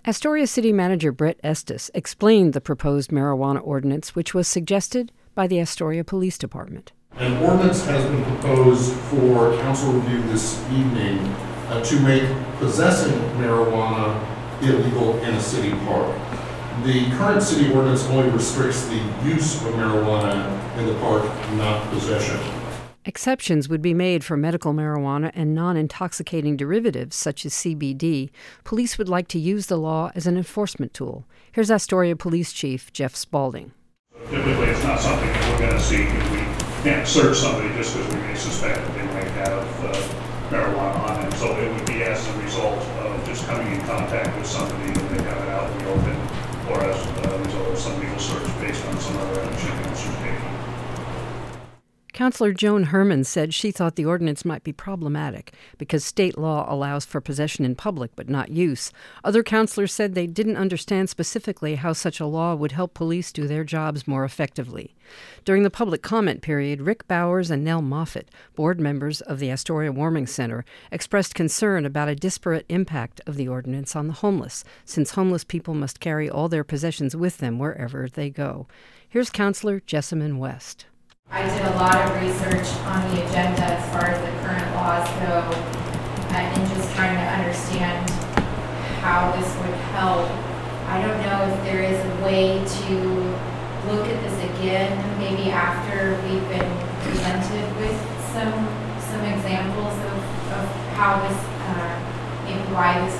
Astoria City Manager Brett Estes explained the proposed marijuana ordinance, which was suggested by the Astoria Police Department. An ordinance has been proposed for council review this evening to make possessing marijuana illegal in a city park. The current city ordinance only restricts the use of marijuana in the park, not possession. Exceptions would be made for medical marijuana and non-intoxicating derivatives such as CBD. Police would like to use the law as an enforcement tool. Here's Astoria Police Chief Jeff Spaulding. Typically, it's not something that we're going to seek, and we can't search somebody just because we may suspect that they might have marijuana on them. So it would be as a result of just coming in contact with somebody when they have it out in the open, or as a result of some legal search based on some other action officers taking. Counselor Joan Herman said she thought the ordinance might be problematic because state law allows for possession in public but not use. Other counselors said they didn't understand specifically how such a law would help police do their jobs more effectively. During the public comment period, Rick Bowers and Nell Moffitt, board members of the Astoria Warming Center, expressed concern about a disparate impact of the ordinance on the homeless, since homeless people must carry all their possessions with them wherever they go. Here's Counselor Jessamine West. I did a lot of research on the agenda as far as the current laws go, and just trying to understand how this would help. I don't know if there is a way to look at this again, maybe after we've been presented with some examples of how this, maybe why this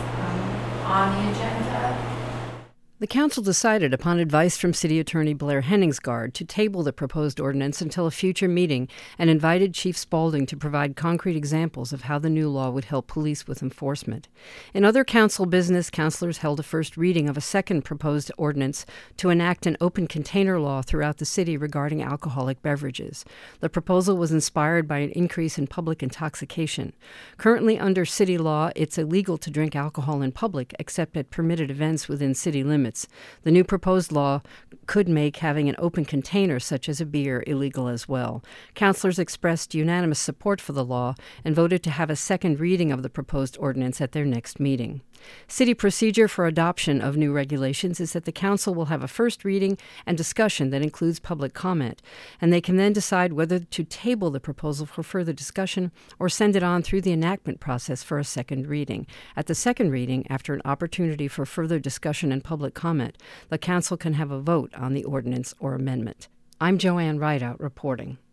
was on the agenda. The council decided, upon advice from City Attorney Blair Henningsgaard, to table the proposed ordinance until a future meeting and invited Chief Spaulding to provide concrete examples of how the new law would help police with enforcement. In other council business, councilors held a first reading of a second proposed ordinance to enact an open container law throughout the city regarding alcoholic beverages. The proposal was inspired by an increase in public intoxication. Currently, under city law, it's illegal to drink alcohol in public except at permitted events within city limits. The new proposed law could make having an open container, such as a beer, illegal as well. Councilors expressed unanimous support for the law and voted to have a second reading of the proposed ordinance at their next meeting. City procedure for adoption of new regulations is that the council will have a first reading and discussion that includes public comment, and they can then decide whether to table the proposal for further discussion or send it on through the enactment process for a second reading. At the second reading, after an opportunity for further discussion and public comment, the council can have a vote on the ordinance or amendment. I'm Joanne Rideout reporting.